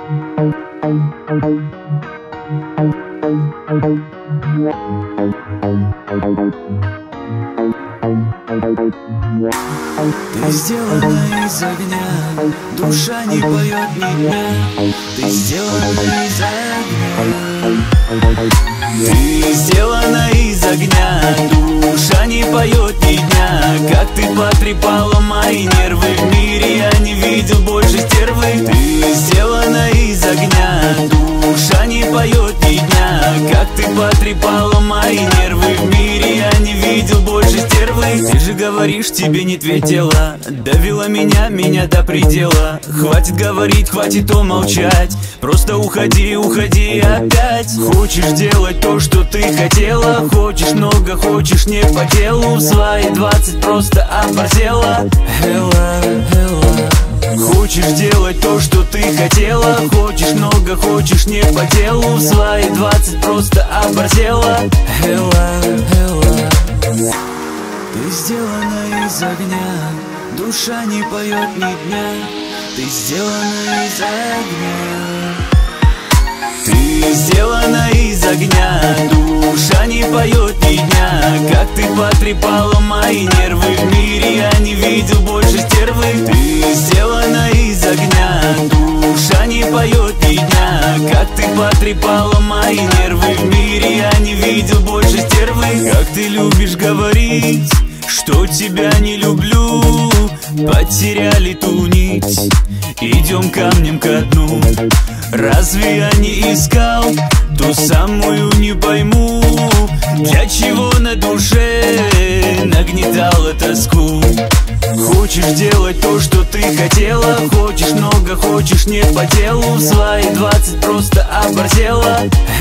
Ты сделана из огня, душа не поет ни дня. Ты сделана из огня. Ты сделана из огня, душа не поет ни дня. Как ты потрепала мои нервы, в мире я не видел больше стервы. Ты сделана из огня, душа не поет ни дня. Как ты потрепала мои нервы, в мире я не видел больше стервы. Ты же говоришь, тебе нет ведь дела. Довела меня до предела. Хватит говорить, хватит умолчать. Просто уходи, уходи опять. Хочешь делать то, что ты хотела. Хочешь много, хочешь не по делу. В свои 20 просто оборзела. Хочешь делать то, что ты хотела. Хочешь много, хочешь не по делу. В свои 20 просто оборзела. Ты сделана из огня, душа не поет ни дня. Ты сделана из огня. Ты сделана из огня, душа не поет ни дня. Как ты потрепала мои нервы, в мире я не видел больше стервы. Ты сделана из огня, душа не поет ни дня. Как ты потрепала мои нервы, в мире я не видел больше стервы. Как ты любишь говорить, что тебя не люблю. Потеряли ту нить, идем камнем ко дну. Разве я не искал ту самую, не пойму, для чего на душе нагнетала тоску. Хочешь делать то, что ты хотела. Хочешь много, хочешь не по делу. В свои 20 просто оборзела.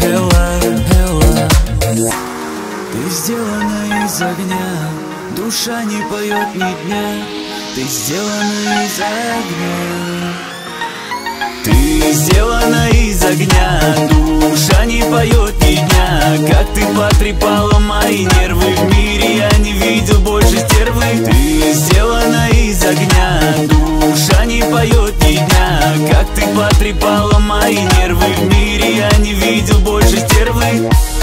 Ты сделана из огня, душа не поет ни дня. Ты сделана из огня. Ты сделана из огня, душа не поет ни дня. Как ты потрепала мои нервы, в мире я не видел больше стервы. Ты сделана из огня, душа не поет ни дня. Как ты потрепала мои нервы, в мире я не видел больше стервы.